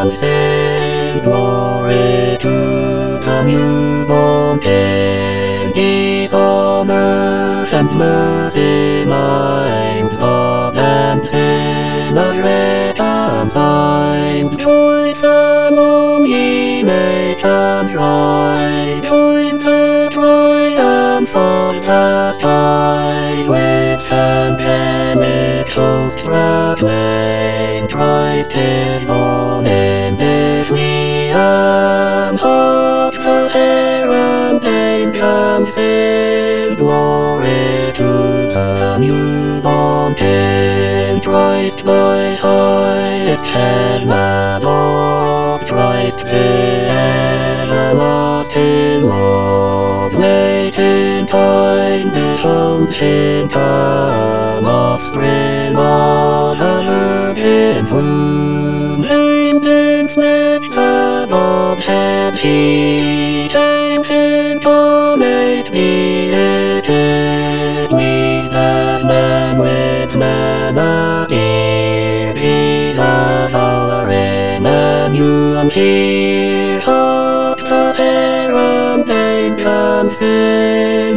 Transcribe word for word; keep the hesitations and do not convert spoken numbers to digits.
and sing glory to the newborn King. His honor and mercy mild, God and sinners reconciled. Join among ye nations rise, join the triumph of the skies, with angelic host proclaim, Christ is born in Bethlehem. Hark the herald angels sing, glory to the newborn King. Christ my highest head, my Lord, Christ the everlasting Lord. Late in time, behold him come, offspring of the Virgin's womb. Named in flesh the Godhead he, James incarnate beated, pleased as man with man appear. Jesus our Emmanuel here. Hark the herald angels sing,